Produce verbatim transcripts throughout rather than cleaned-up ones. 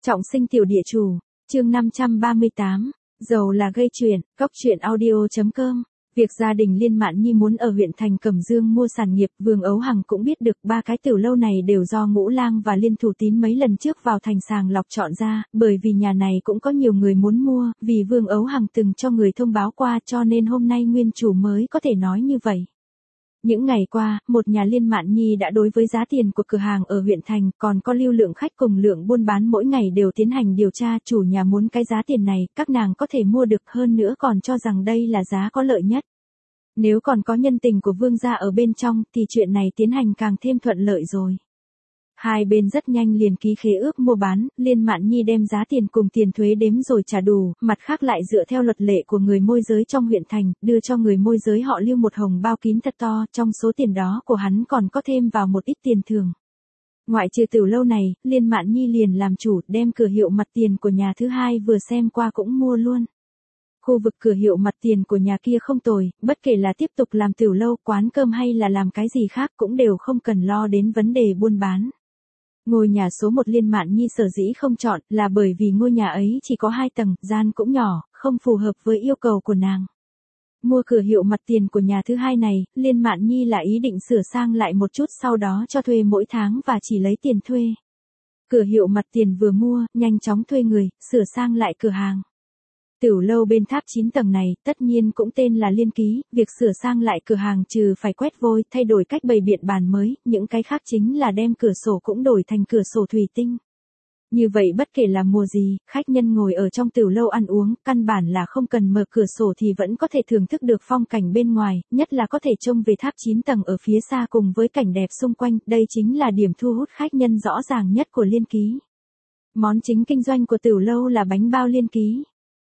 Trọng sinh tiểu địa chủ, chương năm trăm ba mươi tám, giàu là gây chuyện, góc chuyện audio chấm com. Việc gia đình Liên Mạn Nhi muốn ở huyện thành Cẩm Dương mua sản nghiệp, Vương Ấu Hằng cũng biết được ba cái tiểu lâu này đều do Ngũ Lang và Liên Thủ Tín mấy lần trước vào thành sàng lọc chọn ra, bởi vì nhà này cũng có nhiều người muốn mua, vì Vương Ấu Hằng từng cho người thông báo qua cho nên hôm nay nguyên chủ mới có thể nói như vậy. Những ngày qua, một nhà Liên Mạn Nhi đã đối với giá tiền của cửa hàng ở huyện thành, còn có lưu lượng khách cùng lượng buôn bán mỗi ngày đều tiến hành điều tra, chủ nhà muốn cái giá tiền này, các nàng có thể mua được, hơn nữa còn cho rằng đây là giá có lợi nhất. Nếu còn có nhân tình của Vương gia ở bên trong, thì chuyện này tiến hành càng thêm thuận lợi rồi. Hai bên rất nhanh liền ký khế ước mua bán, Liên Mạn Nhi đem giá tiền cùng tiền thuế đếm rồi trả đủ, mặt khác lại dựa theo luật lệ của người môi giới trong huyện thành, đưa cho người môi giới họ Lưu một hồng bao kín thật to, trong số tiền đó của hắn còn có thêm vào một ít tiền thưởng. Ngoại trừ tiểu lâu này, Liên Mạn Nhi liền làm chủ, đem cửa hiệu mặt tiền của nhà thứ hai vừa xem qua cũng mua luôn. Khu vực cửa hiệu mặt tiền của nhà kia không tồi, bất kể là tiếp tục làm tiểu lâu, quán cơm hay là làm cái gì khác cũng đều không cần lo đến vấn đề buôn bán. Ngôi nhà số một Liên Mạn Nhi sở dĩ không chọn là bởi vì ngôi nhà ấy chỉ có hai tầng, gian cũng nhỏ, không phù hợp với yêu cầu của nàng. Mua cửa hiệu mặt tiền của nhà thứ hai này, Liên Mạn Nhi là ý định sửa sang lại một chút sau đó cho thuê mỗi tháng và chỉ lấy tiền thuê. Cửa hiệu mặt tiền vừa mua, nhanh chóng thuê người, sửa sang lại cửa hàng. Tiểu lâu bên tháp chín tầng này, tất nhiên cũng tên là Liên Ký, việc sửa sang lại cửa hàng trừ phải quét vôi, thay đổi cách bày biện bàn mới, những cái khác chính là đem cửa sổ cũng đổi thành cửa sổ thủy tinh. Như vậy bất kể là mùa gì, khách nhân ngồi ở trong tiểu lâu ăn uống, căn bản là không cần mở cửa sổ thì vẫn có thể thưởng thức được phong cảnh bên ngoài, nhất là có thể trông về tháp chín tầng ở phía xa cùng với cảnh đẹp xung quanh, đây chính là điểm thu hút khách nhân rõ ràng nhất của Liên Ký. Món chính kinh doanh của tiểu lâu là bánh bao Liên Ký.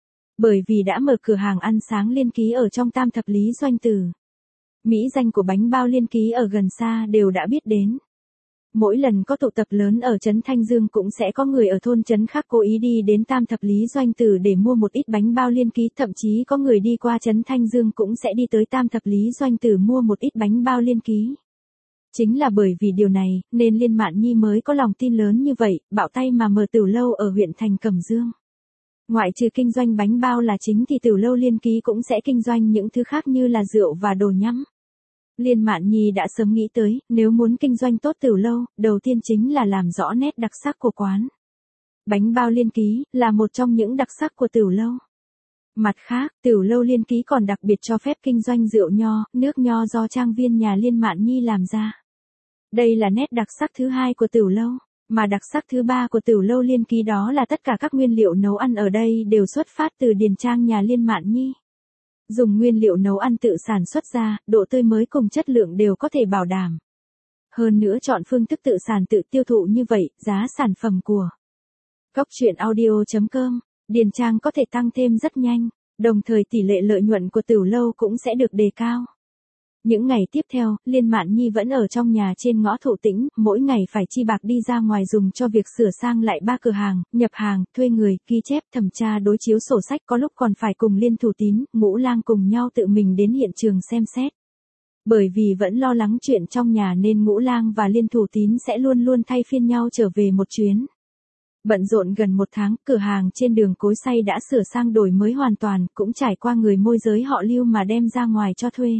Bởi vì đã mở cửa hàng ăn sáng Liên Ký ở trong Tam Thập Lý Doanh Tử. Mỹ danh của bánh bao Liên Ký ở gần xa đều đã biết đến. Mỗi lần có tụ tập lớn ở trấn Thanh Dương cũng sẽ có người ở thôn trấn khác cố ý đi đến Tam Thập Lý Doanh Tử để mua một ít bánh bao Liên Ký, thậm chí có người đi qua trấn Thanh Dương cũng sẽ đi tới Tam Thập Lý Doanh Tử mua một ít bánh bao Liên Ký. Chính là bởi vì điều này, nên Liên Mạn Nhi mới có lòng tin lớn như vậy, bạo tay mà mở tiểu lâu ở huyện thành Cẩm Dương. Ngoại trừ kinh doanh bánh bao là chính thì tiểu lâu Liên Ký cũng sẽ kinh doanh những thứ khác như là rượu và đồ nhắm. Liên Mạn Nhi đã sớm nghĩ tới, nếu muốn kinh doanh tốt tiểu lâu, đầu tiên chính là làm rõ nét đặc sắc của quán. Bánh bao Liên Ký là một trong những đặc sắc của tiểu lâu. Mặt khác, tiểu lâu Liên Ký còn đặc biệt cho phép kinh doanh rượu nho, nước nho do trang viên nhà Liên Mạn Nhi làm ra. Đây là nét đặc sắc thứ hai của tiểu lâu. Mà đặc sắc thứ ba của tiểu lâu Liên Ký đó là tất cả các nguyên liệu nấu ăn ở đây đều xuất phát từ điền trang nhà Liên Mạn Nhi. Dùng nguyên liệu nấu ăn tự sản xuất ra, độ tươi mới cùng chất lượng đều có thể bảo đảm. Hơn nữa chọn phương thức tự sản tự tiêu thụ như vậy, giá sản phẩm của góc chuyện audio chấm com, điền trang có thể tăng thêm rất nhanh, đồng thời tỷ lệ lợi nhuận của tiểu lâu cũng sẽ được đề cao. Những ngày tiếp theo, Liên Mạn Nhi vẫn ở trong nhà trên ngõ Thụ Tĩnh, mỗi ngày phải chi bạc đi ra ngoài dùng cho việc sửa sang lại ba cửa hàng, nhập hàng, thuê người, ghi chép, thẩm tra đối chiếu sổ sách, có lúc còn phải cùng Liên Thủ Tín, Ngũ Lang cùng nhau tự mình đến hiện trường xem xét. Bởi vì vẫn lo lắng chuyện trong nhà nên Ngũ Lang và Liên Thủ Tín sẽ luôn luôn thay phiên nhau trở về một chuyến. Bận rộn gần một tháng, cửa hàng trên đường Cối Xay đã sửa sang đổi mới hoàn toàn, cũng trải qua người môi giới họ Lưu mà đem ra ngoài cho thuê.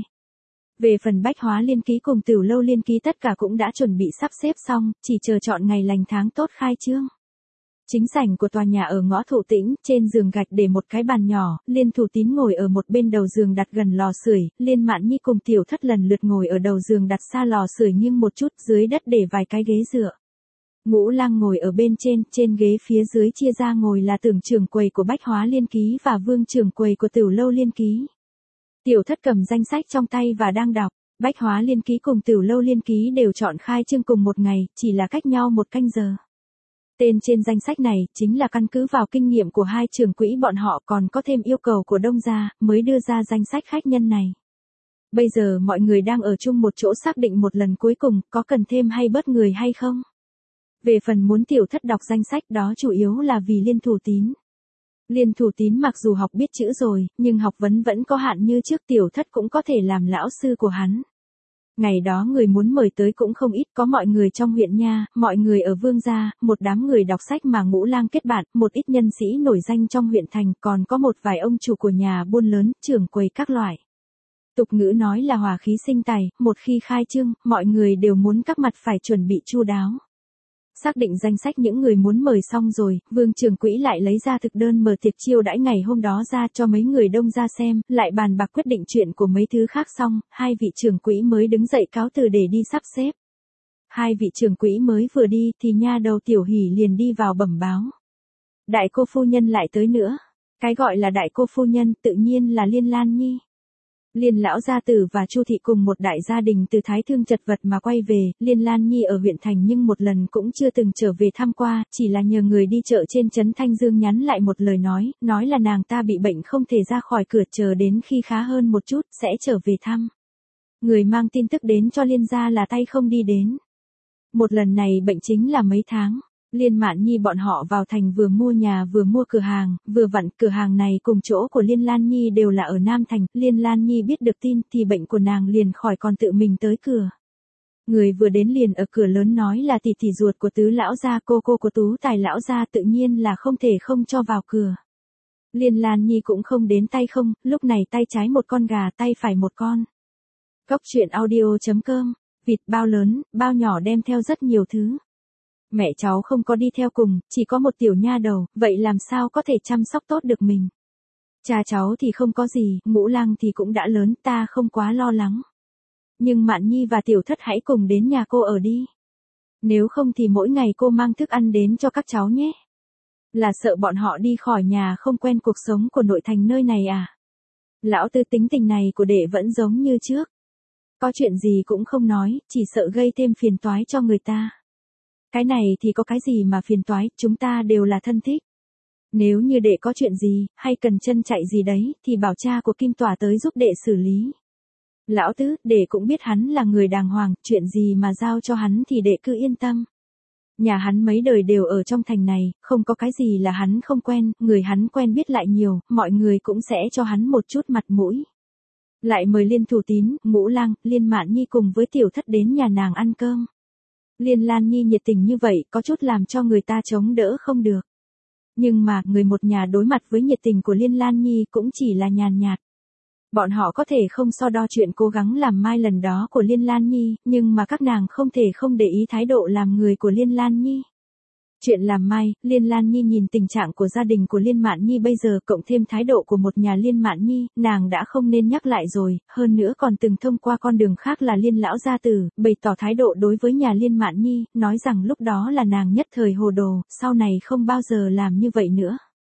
Về phần bách hóa Liên Ký cùng tiểu lâu Liên Ký tất cả cũng đã chuẩn bị sắp xếp xong, chỉ chờ chọn ngày lành tháng tốt khai trương. Chính sảnh của tòa nhà ở ngõ Thụ Tĩnh, trên giường gạch để một cái bàn nhỏ, Liên Thủ Tín ngồi ở một bên đầu giường đặt gần lò sưởi, Liên Mạn Nhi cùng Tiểu Thất lần lượt ngồi ở đầu giường đặt xa lò sưởi nghiêng một chút, dưới đất để vài cái ghế dựa. Ngũ Lang ngồi ở bên trên, trên ghế phía dưới chia ra ngồi là Tưởng trưởng quầy của bách hóa Liên Ký và Vương trưởng quầy của tiểu lâu Liên Ký. Tiểu Thất cầm danh sách trong tay và đang đọc. Bách hóa Liên Ký cùng tiểu lâu Liên Ký đều chọn khai trương cùng một ngày, chỉ là cách nhau một canh giờ. Tên trên danh sách này chính là căn cứ vào kinh nghiệm của hai trưởng quỹ bọn họ, còn có thêm yêu cầu của Đông gia mới đưa ra danh sách khách nhân này. Bây giờ mọi người đang ở chung một chỗ xác định một lần cuối cùng có cần thêm hay bớt người hay không. Về phần muốn Tiểu Thất đọc danh sách đó chủ yếu là vì Liên Thủ Tín. Liên Thủ Tín mặc dù học biết chữ rồi, nhưng học vấn vẫn có hạn như trước, Tiểu Thất cũng có thể làm lão sư của hắn. Ngày đó người muốn mời tới cũng không ít, có mọi người trong huyện nha, mọi người ở Vương gia, một đám người đọc sách mà Ngũ Lang kết bạn, một ít nhân sĩ nổi danh trong huyện thành, còn có một vài ông chủ của nhà buôn lớn, trưởng quầy các loại. Tục ngữ nói là hòa khí sinh tài, một khi khai trương, mọi người đều muốn các mặt phải chuẩn bị chu đáo. Xác định danh sách những người muốn mời xong rồi, Vương trưởng quỹ lại lấy ra thực đơn mở tiệc chiêu đãi ngày hôm đó ra cho mấy người đông ra xem, lại bàn bạc quyết định chuyện của mấy thứ khác xong, hai vị trưởng quỹ mới đứng dậy cáo từ để đi sắp xếp. Hai vị trưởng quỹ mới vừa đi thì nha đầu Tiểu Hỷ liền đi vào bẩm báo. Đại cô phu nhân lại tới nữa. Cái gọi là đại cô phu nhân tự nhiên là Liên Lan Nhi. Liên lão gia tử và Chu thị cùng một đại gia đình từ Thái Thương chật vật mà quay về, Liên Lan Nhi ở huyện thành nhưng một lần cũng chưa từng trở về thăm qua, chỉ là nhờ người đi chợ trên trấn Thanh Dương nhắn lại một lời nói, nói là nàng ta bị bệnh không thể ra khỏi cửa, chờ đến khi khá hơn một chút, sẽ trở về thăm. Người mang tin tức đến cho Liên gia là tay không đi đến. Một lần này bệnh chính là mấy tháng. Liên Mạn Nhi bọn họ vào thành vừa mua nhà vừa mua cửa hàng, vừa vặn cửa hàng này cùng chỗ của Liên Lan Nhi đều là ở Nam Thành, Liên Lan Nhi biết được tin thì bệnh của nàng liền khỏi còn tự mình tới cửa. Người vừa đến liền ở cửa lớn nói là tỷ tỷ ruột của Tứ lão gia, cô cô của Tú Tài lão gia, tự nhiên là không thể không cho vào cửa. Liên Lan Nhi cũng không đến tay không, lúc này tay trái một con gà, tay phải một con. Cốc truyện audio chấm com, vịt bao lớn, bao nhỏ đem theo rất nhiều thứ. Mẹ cháu không có đi theo cùng, chỉ có một tiểu nha đầu, vậy làm sao có thể chăm sóc tốt được mình. Cha cháu thì không có gì, Ngũ Lang thì cũng đã lớn, ta không quá lo lắng. Nhưng Mạn Nhi và Tiểu Thất hãy cùng đến nhà cô ở đi. Nếu không thì mỗi ngày cô mang thức ăn đến cho các cháu nhé. Là sợ bọn họ đi khỏi nhà không quen cuộc sống của nội thành nơi này à? Lão Tư tính tình này của đệ vẫn giống như trước. Có chuyện gì cũng không nói, chỉ sợ gây thêm phiền toái cho người ta. Cái này thì có cái gì mà phiền toái, chúng ta đều là thân thích. Nếu như đệ có chuyện gì, hay cần chân chạy gì đấy, thì bảo cha của Kim Tỏa tới giúp đệ xử lý. Lão Tứ, đệ cũng biết hắn là người đàng hoàng, chuyện gì mà giao cho hắn thì đệ cứ yên tâm. Nhà hắn mấy đời đều ở trong thành này, không có cái gì là hắn không quen, người hắn quen biết lại nhiều, mọi người cũng sẽ cho hắn một chút mặt mũi. Lại mời Liên Thủ Tín, Ngũ Lang, Liên Mạn Nhi cùng với Tiểu Thất đến nhà nàng ăn cơm. Liên Lan Nhi nhiệt tình như vậy, có chút làm cho người ta chống đỡ không được. Nhưng mà, người một nhà đối mặt với nhiệt tình của Liên Lan Nhi cũng chỉ là nhàn nhạt. Bọn họ có thể không so đo chuyện cố gắng làm mai lần đó của Liên Lan Nhi, nhưng mà các nàng không thể không để ý thái độ làm người của Liên Lan Nhi. Chuyện làm mai, Liên Lan Nhi nhìn tình trạng của gia đình của Liên Mạn Nhi bây giờ cộng thêm thái độ của một nhà Liên Mạn Nhi, nàng đã không nên nhắc lại rồi, hơn nữa còn từng thông qua con đường khác là Liên lão gia tử, bày tỏ thái độ đối với nhà Liên Mạn Nhi, nói rằng lúc đó là nàng nhất thời hồ đồ, sau này không bao giờ làm như vậy nữa.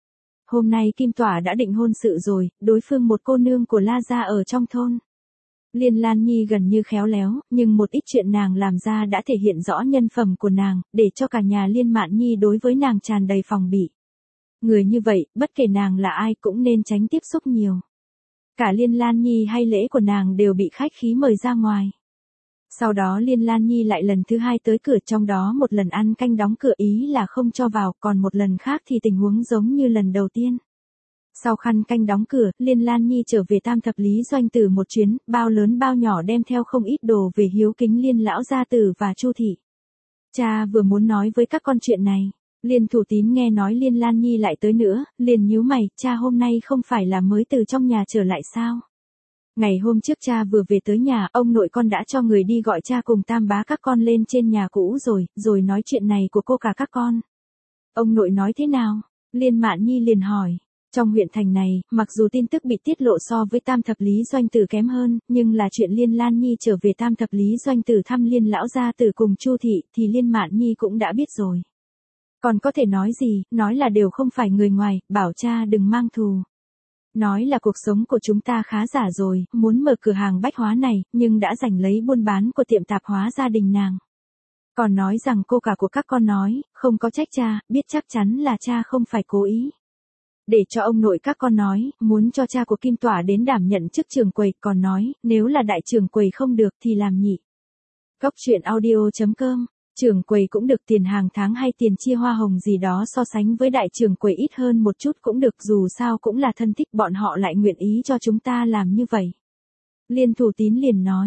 Hôm nay Kim Tỏa đã định hôn sự rồi, đối phương một cô nương của La gia ở trong thôn. Liên Lan Nhi gần như khéo léo, nhưng một ít chuyện nàng làm ra đã thể hiện rõ nhân phẩm của nàng, để cho cả nhà Liên Mạn Nhi đối với nàng tràn đầy phòng bị. Người như vậy, bất kể nàng là ai cũng nên tránh tiếp xúc nhiều. Cả Liên Lan Nhi hay lễ của nàng đều bị khách khí mời ra ngoài. Sau đó Liên Lan Nhi lại lần thứ hai tới cửa, trong đó một lần ăn canh đóng cửa ý là không cho vào, còn một lần khác thì tình huống giống như lần đầu tiên. Sau khăn canh đóng cửa, Liên Lan Nhi trở về Tam Thập Lý Doanh Tử một chuyến, bao lớn bao nhỏ đem theo không ít đồ về hiếu kính Liên lão gia tử và Chu thị. Cha vừa muốn nói với các con chuyện này, Liên Thủ Tín nghe nói Liên Lan Nhi lại tới nữa, liền nhíu mày, cha hôm nay không phải là mới từ trong nhà trở lại sao? Ngày hôm trước cha vừa về tới nhà, ông nội con đã cho người đi gọi cha cùng Tam bá các con lên trên nhà cũ rồi, rồi nói chuyện này của cô cả các con. Ông nội nói thế nào? Liên Mạn Nhi liền hỏi. Trong huyện thành này, mặc dù tin tức bị tiết lộ so với Tam Thập Lý Doanh Tử kém hơn, nhưng là chuyện Liên Lan Nhi trở về Tam Thập Lý Doanh Tử thăm Liên lão gia tử cùng Chu thị thì Liên Mạn Nhi cũng đã biết rồi. Còn có thể nói gì, nói là đều không phải người ngoài, bảo cha đừng mang thù. Nói là cuộc sống của chúng ta khá giả rồi, muốn mở cửa hàng bách hóa này, nhưng đã giành lấy buôn bán của tiệm tạp hóa gia đình nàng. Còn nói rằng cô cả của các con nói, không có trách cha, biết chắc chắn là cha không phải cố ý. Để cho ông nội các con nói, muốn cho cha của Kim Tỏa đến đảm nhận chức trưởng quầy, còn nói, nếu là đại trưởng quầy không được thì làm nhị. Cốc truyện audio chấm com, trưởng quầy cũng được tiền hàng tháng hay tiền chia hoa hồng gì đó so sánh với đại trưởng quầy ít hơn một chút cũng được, dù sao cũng là thân thích, bọn họ lại nguyện ý cho chúng ta làm như vậy. Liên Thủ Tín liền nói,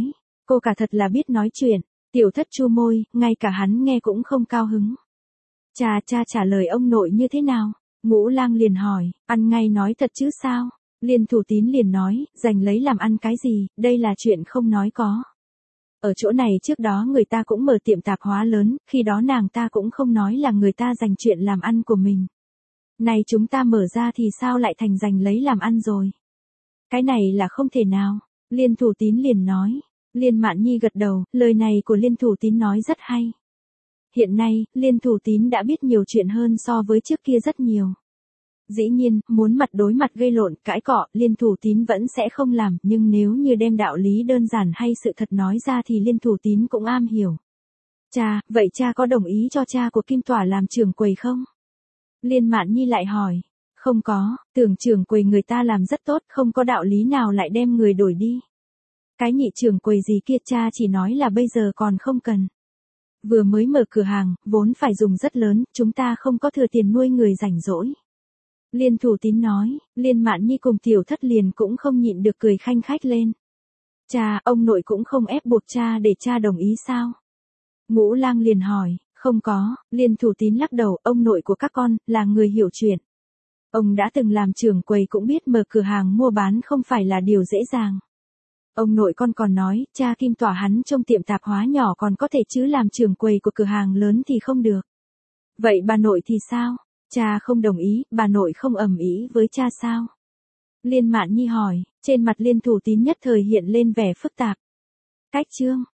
Cô cả thật là biết nói chuyện. Tiểu thất chu môi, ngay cả hắn nghe cũng không cao hứng. Cha cha trả lời ông nội như thế nào? Ngũ Lang liền hỏi, ăn ngay nói thật chứ sao? Liên Thủ Tín liền nói, giành lấy làm ăn cái gì, đây là chuyện không nói có. Ở chỗ này trước đó người ta cũng mở tiệm tạp hóa lớn, khi đó nàng ta cũng không nói là người ta giành chuyện làm ăn của mình. Này chúng ta mở ra thì sao lại thành giành lấy làm ăn rồi? Cái này là không thể nào. Liên Thủ Tín liền nói. Liên Mạn Nhi gật đầu, lời này của Liên Thủ Tín nói rất hay. Hiện nay, Liên Thủ Tín đã biết nhiều chuyện hơn so với trước kia rất nhiều. Dĩ nhiên, muốn mặt đối mặt gây lộn, cãi cọ, Liên Thủ Tín vẫn sẽ không làm, nhưng nếu như đem đạo lý đơn giản hay sự thật nói ra thì Liên Thủ Tín cũng am hiểu. Cha, vậy cha có đồng ý cho cha của Kim Tỏa làm trưởng quầy không? Liên Mạn Nhi lại hỏi. Không có, tưởng trưởng quầy người ta làm rất tốt, không có đạo lý nào lại đem người đổi đi. Cái nhị trưởng quầy gì kia cha chỉ nói là bây giờ còn không cần. Vừa mới mở cửa hàng, vốn phải dùng rất lớn, chúng ta không có thừa tiền nuôi người rảnh rỗi. Liên Thủ Tín nói, Liên Mạn Nhi cùng Tiểu Thất liền cũng không nhịn được cười khanh khách lên. Cha, ông nội cũng không ép buộc cha để cha đồng ý sao? Ngũ Lang liền hỏi, không có, Liên Thủ Tín lắc đầu, ông nội của các con, là người hiểu chuyện. Ông đã từng làm trưởng quầy cũng biết mở cửa hàng mua bán không phải là điều dễ dàng. Ông nội con còn nói, cha Kim Tỏa hắn trong tiệm tạp hóa nhỏ còn có thể chứ làm trưởng quầy của cửa hàng lớn thì không được. Vậy bà nội thì sao? Cha không đồng ý, bà nội không ầm ĩ với cha sao? Liên Mạn Nhi hỏi, trên mặt Liên Thủ Tín nhất thời hiện lên vẻ phức tạp. Cách chương